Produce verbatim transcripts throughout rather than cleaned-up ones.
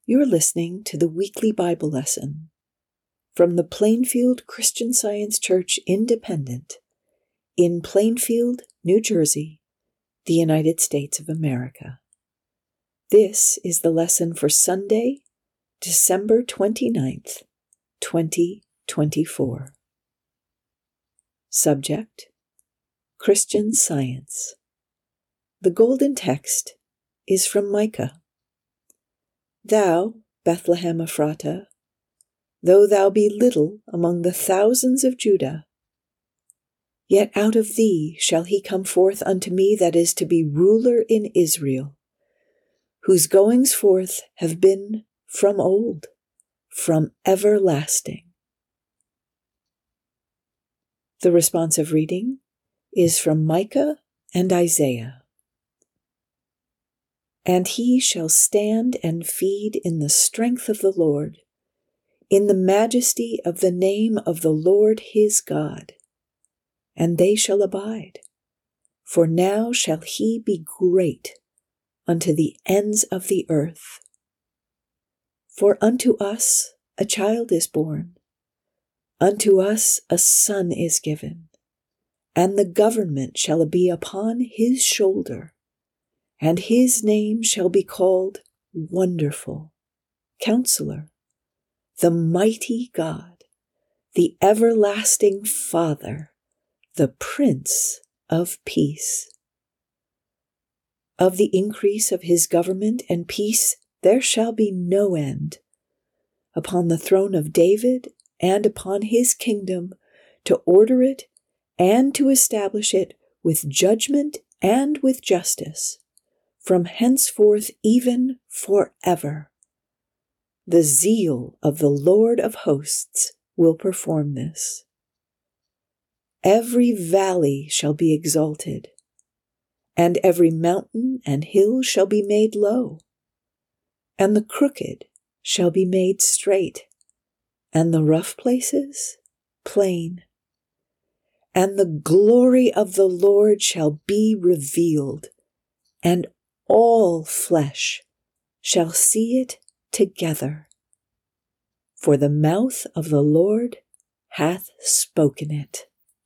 You're listening to the weekly Bible lesson from the Plainfield Christian Science Church Independent in Plainfield, New Jersey, the United States of America. This is the lesson for Sunday, December twenty-ninth, twenty twenty-four. Subject: Christian Science. The golden text is from Micah. Thou, Bethlehem Ephratah, though thou be little among the thousands of Judah, yet out of thee shall he come forth unto me that is to be ruler in Israel, whose goings forth have been from old, from everlasting. The responsive reading is from Micah and Isaiah. And he shall stand and feed in the strength of the Lord, in the majesty of the name of the Lord his God. And they shall abide, for now shall he be great unto the ends of the earth. For unto us a child is born, unto us a son is given, and the government shall be upon his shoulder. And his name shall be called Wonderful, Counselor, the Mighty God, the Everlasting Father, the Prince of Peace. Of the increase of his government and peace there shall be no end, upon the throne of David and upon his kingdom, to order it and to establish it with judgment and with justice, from henceforth even forever. The zeal of the Lord of hosts will perform this. Every valley shall be exalted, and every mountain and hill shall be made low, and the crooked shall be made straight, and the rough places plain. And the glory of the Lord shall be revealed, and all flesh shall see it together, for the mouth of the Lord hath spoken it.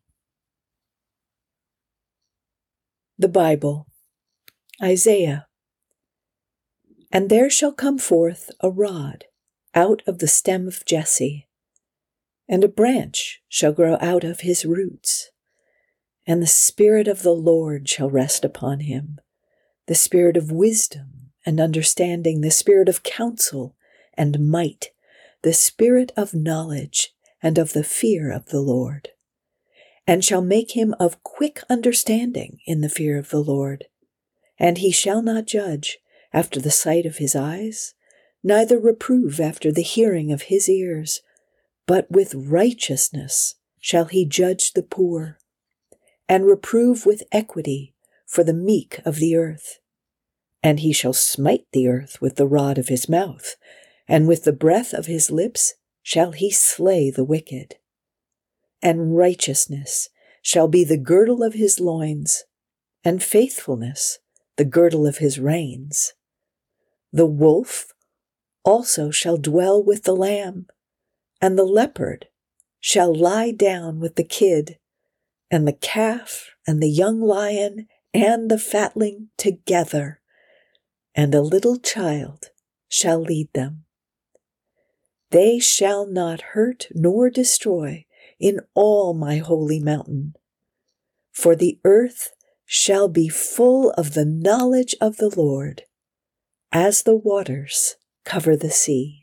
The Bible, Isaiah. And there shall come forth a rod out of the stem of Jesse, and a branch shall grow out of his roots, and the Spirit of the Lord shall rest upon him, the Spirit of wisdom and understanding, the Spirit of counsel and might, the Spirit of knowledge and of the fear of the Lord. And shall make him of quick understanding in the fear of the Lord. And he shall not judge after the sight of his eyes, neither reprove after the hearing of his ears, but with righteousness shall he judge the poor, and reprove with equity for the meek of the earth. And he shall smite the earth with the rod of his mouth, and with the breath of his lips shall he slay the wicked. And righteousness shall be the girdle of his loins, and faithfulness the girdle of his reins. The wolf also shall dwell with the lamb, and the leopard shall lie down with the kid, and the calf and the young lion and the fatling together, and a little child shall lead them. They shall not hurt nor destroy in all my holy mountain, for the earth shall be full of the knowledge of the Lord, as the waters cover the sea.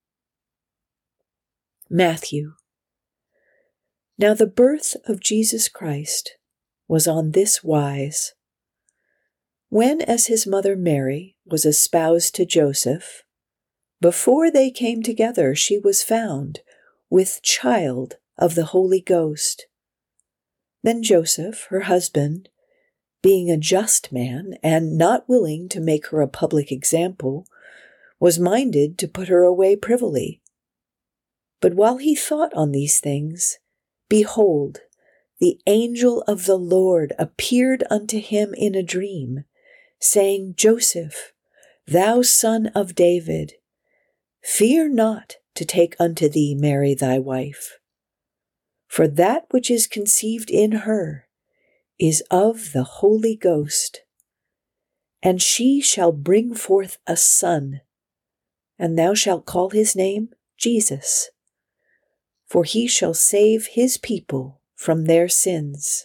Matthew. Now the birth of Jesus Christ was on this wise. When as his mother Mary was espoused to Joseph, before they came together she was found with child of the Holy Ghost. Then Joseph, her husband, being a just man and not willing to make her a public example, was minded to put her away privily. But while he thought on these things, behold, the angel of the Lord appeared unto him in a dream, saying, Joseph, thou son of David, Fear not to take unto thee Mary thy wife, for that which is conceived in her is of the Holy Ghost. And she shall bring forth a son, and thou shalt call his name Jesus, for he shall save his people from their sins.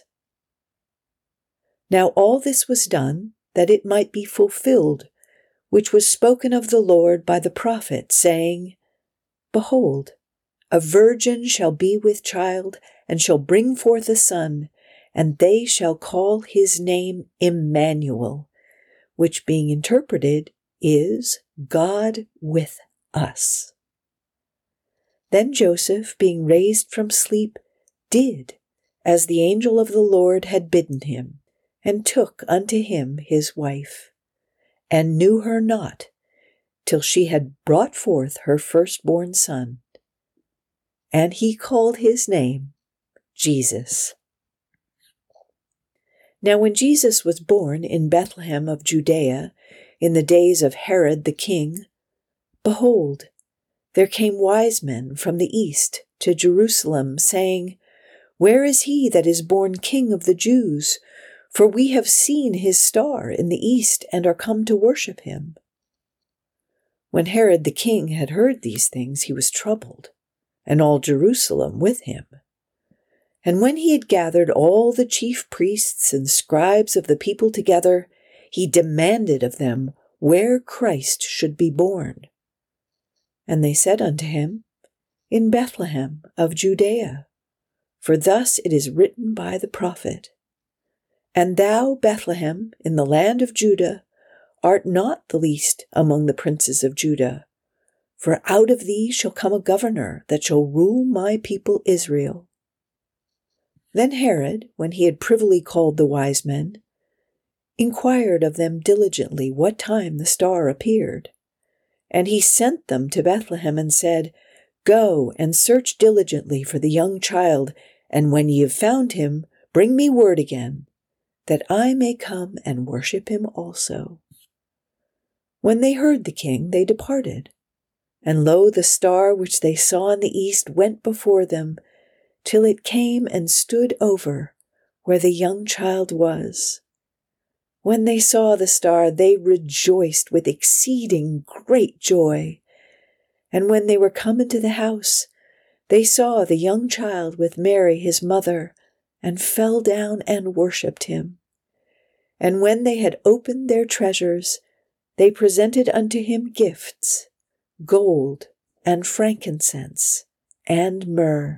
Now all this was done, that it might be fulfilled, which was spoken of the Lord by the prophet, saying, Behold, a virgin shall be with child, and shall bring forth a son, and they shall call his name Emmanuel, which being interpreted is God with us. Then Joseph, being raised from sleep, did as the angel of the Lord had bidden him, and took unto him his wife, and knew her not till she had brought forth her firstborn son. And he called his name Jesus. Now when Jesus was born in Bethlehem of Judea, in the days of Herod the king, behold, there came wise men from the east to Jerusalem, saying, Where is he that is born King of the Jews? For we have seen his star in the east, and are come to worship him. When Herod the king had heard these things, he was troubled, and all Jerusalem with him. And when he had gathered all the chief priests and scribes of the people together, he demanded of them where Christ should be born. And they said unto him, In Bethlehem of Judea, for thus it is written by the prophet, And thou, Bethlehem, in the land of Judah, art not the least among the princes of Judah, for out of thee shall come a governor that shall rule my people Israel. Then Herod, when he had privily called the wise men, inquired of them diligently what time the star appeared. And he sent them to Bethlehem, and said, Go and search diligently for the young child, and when ye have found him, bring me word again, that I may come and worship him also. When they heard the king, they departed. And lo, the star which they saw in the east went before them, till it came and stood over where the young child was. When they saw the star, they rejoiced with exceeding great joy. And when they were come into the house, they saw the young child with Mary his mother, and fell down and worshipped him. And when they had opened their treasures, they presented unto him gifts, gold and frankincense and myrrh.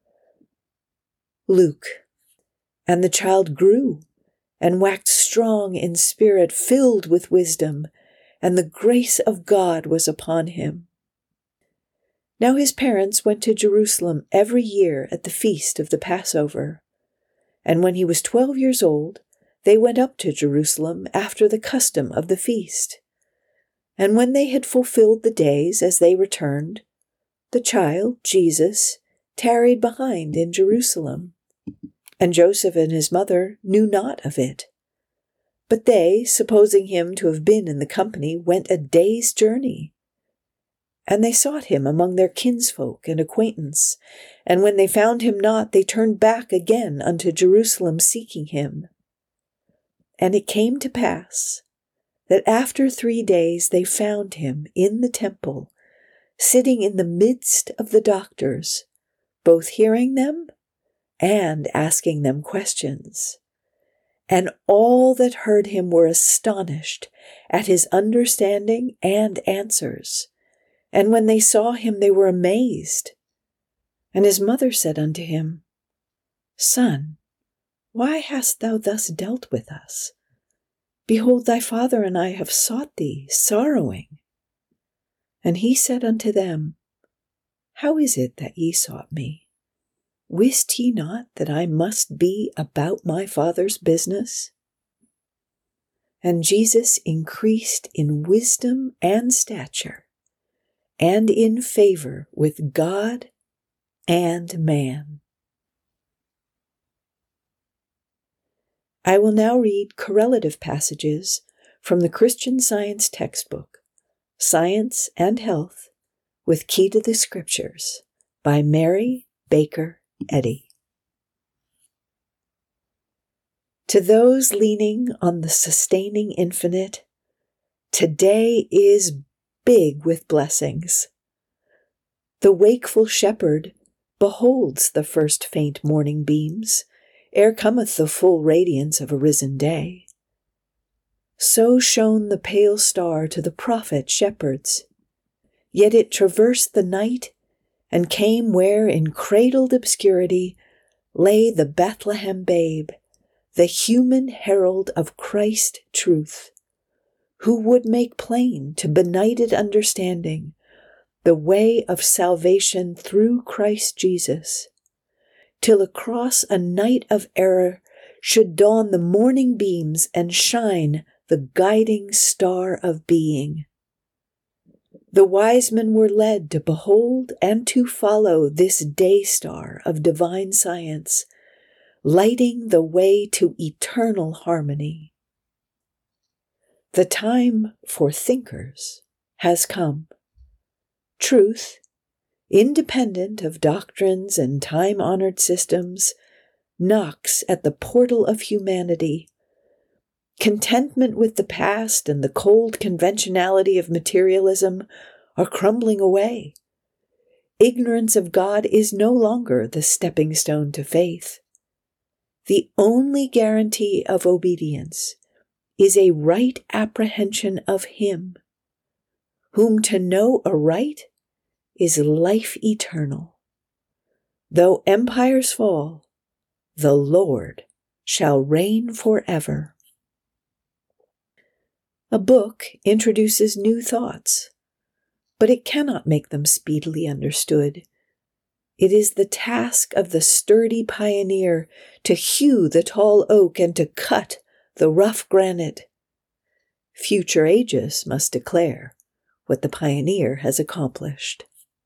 Luke. And the child grew, and waxed strong in spirit, filled with wisdom, and the grace of God was upon him. Now his parents went to Jerusalem every year at the feast of the Passover. And when he was twelve years old, they went up to Jerusalem after the custom of the feast. And when they had fulfilled the days as they returned, the child, Jesus, tarried behind in Jerusalem. And Joseph and his mother knew not of it. But they, supposing him to have been in the company, went a day's journey. And they sought him among their kinsfolk and acquaintance. And when they found him not, they turned back again unto Jerusalem, seeking him. And it came to pass that after three days they found him in the temple, sitting in the midst of the doctors, both hearing them and asking them questions. And all that heard him were astonished at his understanding and answers. And when they saw him, they were amazed. And his mother said unto him, Son, why hast thou thus dealt with us? Behold, thy father and I have sought thee, sorrowing. And he said unto them, How is it that ye sought me? Wist ye not that I must be about my Father's business? And Jesus increased in wisdom and stature, and in favor with God and man. I will now read correlative passages from the Christian Science textbook, Science and Health, with Key to the Scriptures by Mary Baker Eddy. To those leaning on the sustaining infinite, today is big with blessings. The wakeful shepherd beholds the first faint morning beams, ere cometh the full radiance of a risen day. So shone the pale star to the prophet shepherds, yet it traversed the night and came where in cradled obscurity lay the Bethlehem babe, the human herald of Christ truth, who would make plain to benighted understanding the way of salvation through Christ Jesus, till across a night of error should dawn the morning beams and shine the guiding star of being. The wise men were led to behold and to follow this day star of divine science, lighting the way to eternal harmony. The time for thinkers has come. Truth, independent of doctrines and time-honored systems, knocks at the portal of humanity. Contentment with the past and the cold conventionality of materialism are crumbling away. Ignorance of God is no longer the stepping stone to faith. The only guarantee of obedience is a right apprehension of Him, whom to know aright is life eternal. Though empires fall, the Lord shall reign forever. A book introduces new thoughts, but it cannot make them speedily understood. It is the task of the sturdy pioneer to hew the tall oak and to cut the rough granite. Future ages must declare what the pioneer has accomplished.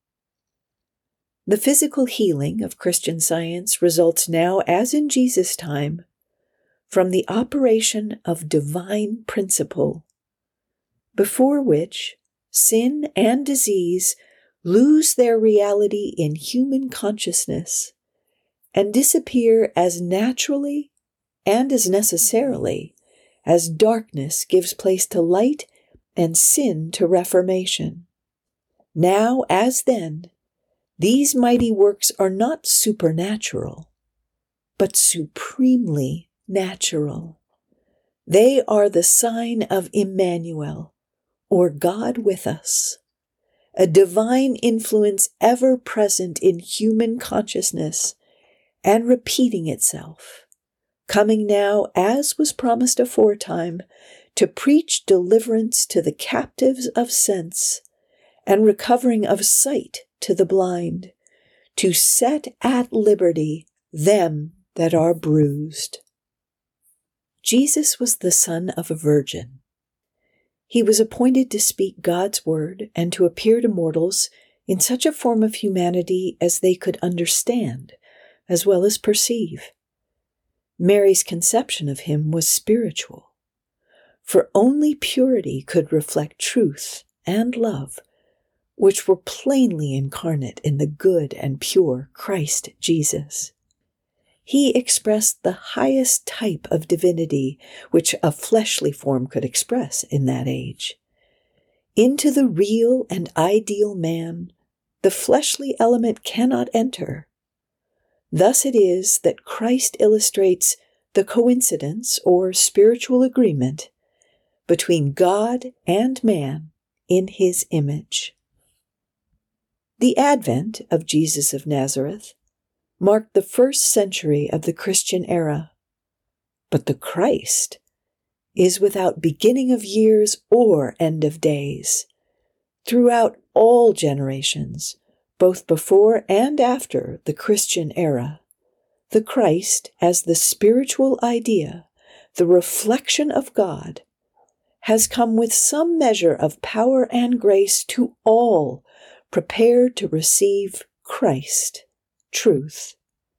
The physical healing of Christian Science results now, as in Jesus' time, from the operation of divine principle, before which sin and disease lose their reality in human consciousness and disappear as naturally and as necessarily as darkness gives place to light and sin to reformation. Now, as then, these mighty works are not supernatural, but supremely natural. They are the sign of Emmanuel, or God with us, a divine influence ever present in human consciousness and repeating itself, coming now, as was promised aforetime, to preach deliverance to the captives of sense and recovering of sight to the blind, to set at liberty them that are bruised. Jesus was the son of a virgin. He was appointed to speak God's word and to appear to mortals in such a form of humanity as they could understand as well as perceive. Mary's conception of him was spiritual, for only purity could reflect truth and love, which were plainly incarnate in the good and pure Christ Jesus. He expressed the highest type of divinity which a fleshly form could express in that age. Into the real and ideal man, the fleshly element cannot enter. Thus it is that Christ illustrates the coincidence or spiritual agreement between God and man in His image. The advent of Jesus of Nazareth marked the first century of the Christian era, but the Christ is without beginning of years or end of days. Throughout all generations, both before and after the Christian era, the Christ, as the spiritual idea, the reflection of God, has come with some measure of power and grace to all prepared to receive Christ, truth.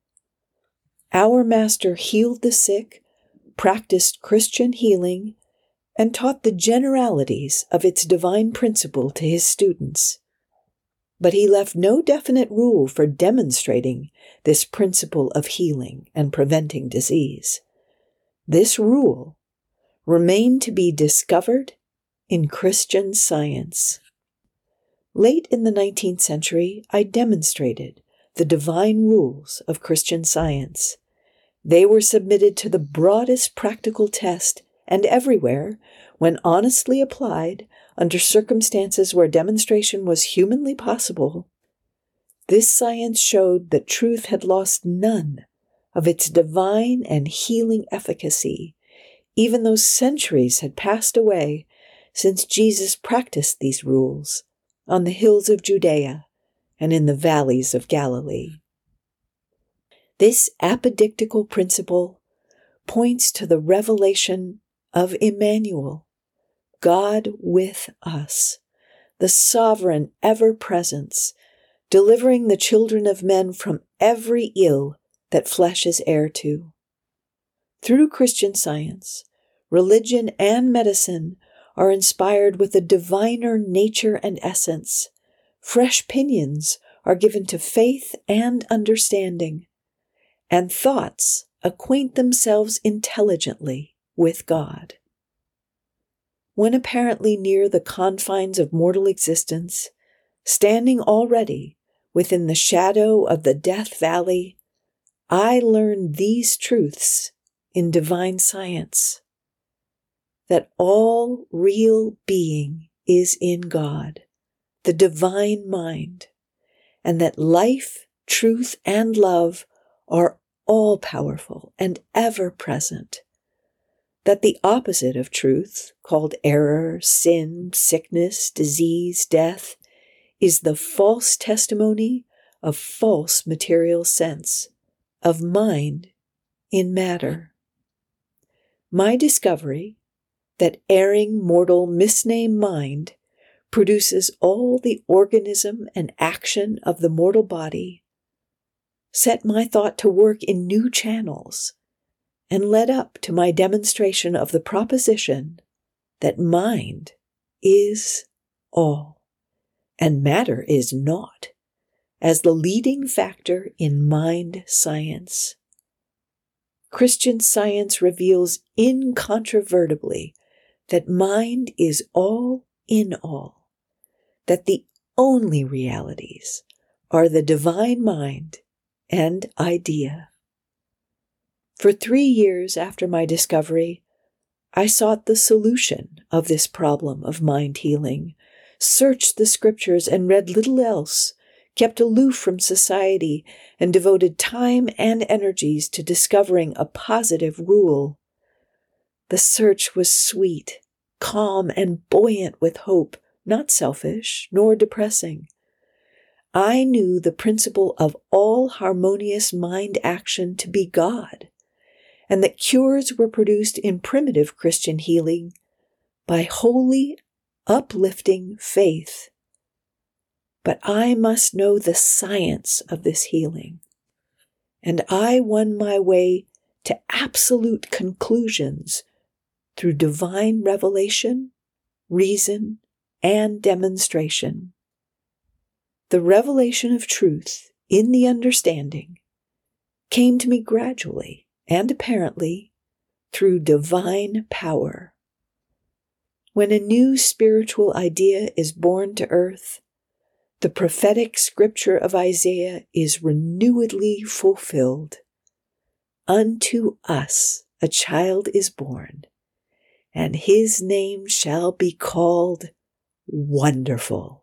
Our Master healed the sick, practiced Christian healing, and taught the generalities of its divine principle to his students. but he left no definite rule for demonstrating this principle of healing and preventing disease. This rule remained to be discovered in Christian Science. Late in the nineteenth century, I demonstrated the divine rules of Christian Science. They were submitted to the broadest practical test, and everywhere, when honestly applied under circumstances where demonstration was humanly possible, this science showed that truth had lost none of its divine and healing efficacy, even though centuries had passed away since Jesus practiced these rules on the hills of Judea and in the valleys of Galilee. This apodictical principle points to the revelation of Emmanuel, God with us, the sovereign ever-presence, delivering the children of men from every ill that flesh is heir to. Through Christian Science, religion and medicine are inspired with a diviner nature and essence. Fresh pinions are given to faith and understanding, and thoughts acquaint themselves intelligently with God. When apparently near the confines of mortal existence, standing already within the shadow of the death valley, I learned these truths in divine science: that all real being is in God, the divine mind, and that life, truth, and love are all-powerful and ever-present. That the opposite of truth, called error, sin, sickness, disease, death, is the false testimony of false material sense, of mind in matter. My discovery that erring mortal misnamed mind produces all the organism and action of the mortal body set my thought to work in new channels, and led up to my demonstration of the proposition that mind is all, and matter is naught, as the leading factor in mind science. Christian Science reveals incontrovertibly that mind is all in all, that the only realities are the divine mind and idea. For three years after my discovery, I sought the solution of this problem of mind healing, searched the scriptures and read little else, kept aloof from society, and devoted time and energies to discovering a positive rule. The search was sweet, calm, and buoyant with hope, not selfish nor depressing. I knew the principle of all harmonious mind action to be God, and that cures were produced in primitive Christian healing by holy, uplifting faith. But I must know the science of this healing, and I won my way to absolute conclusions through divine revelation, reason, and demonstration. The revelation of truth in the understanding came to me gradually and apparently through divine power. When a new spiritual idea is born to earth, the prophetic scripture of Isaiah is renewedly fulfilled. Unto us a child is born, and his name shall be called Wonderful.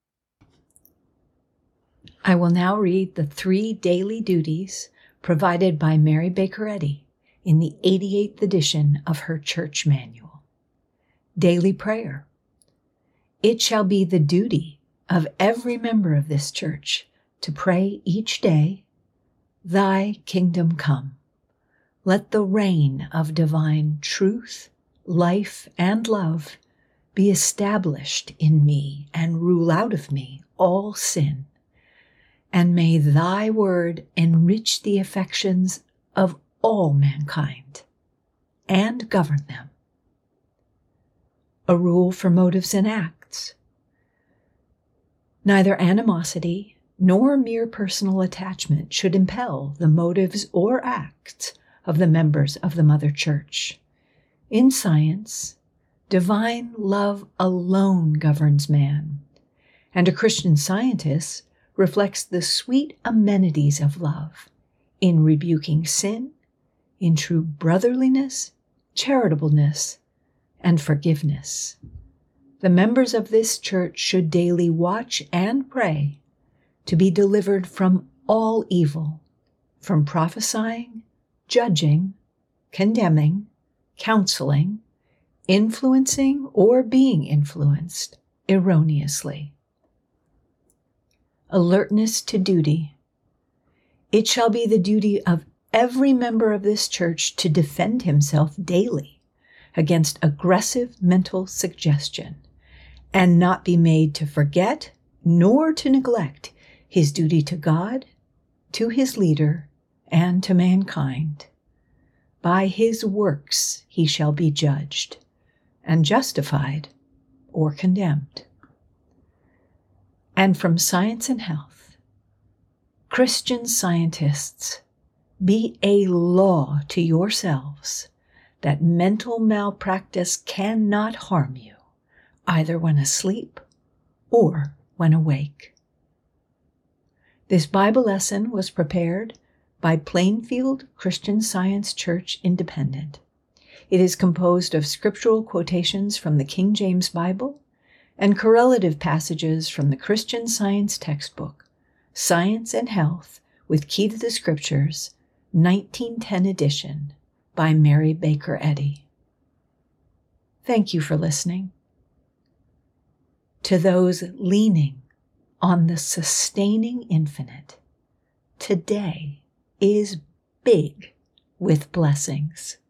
I will now read the three daily duties provided by Mary Baker Eddy in the eighty-eighth edition of her church manual. Daily prayer. It shall be the duty of every member of this church to pray each day, Thy kingdom come. Let the reign of divine truth, life, and love be established in me and rule out of me all sin. And may thy word enrich the affections of all mankind and govern them. A rule for motives and acts. Neither animosity nor mere personal attachment should impel the motives or acts of the members of the Mother Church. In science, divine love alone governs man, and a Christian Scientist reflects the sweet amenities of love in rebuking sin, in true brotherliness, charitableness, and forgiveness. The members of this church should daily watch and pray to be delivered from all evil, from prophesying, judging, condemning, counseling, influencing, or being influenced erroneously. Alertness to duty. It shall be the duty of every member of this church to defend himself daily against aggressive mental suggestion, and not be made to forget nor to neglect his duty to God, to his leader, and to mankind. By his works he shall be judged, and justified or condemned. And from Science and Health, Christian Scientists, be a law to yourselves that mental malpractice cannot harm you, either when asleep or when awake. This Bible lesson was prepared by Plainfield Christian Science Church Independent. It is composed of scriptural quotations from the King James Bible and correlative passages from the Christian Science textbook, Science and Health with Key to the Scriptures, nineteen ten edition, by Mary Baker Eddy. Thank you for listening. To those leaning on the sustaining infinite, today is big with blessings.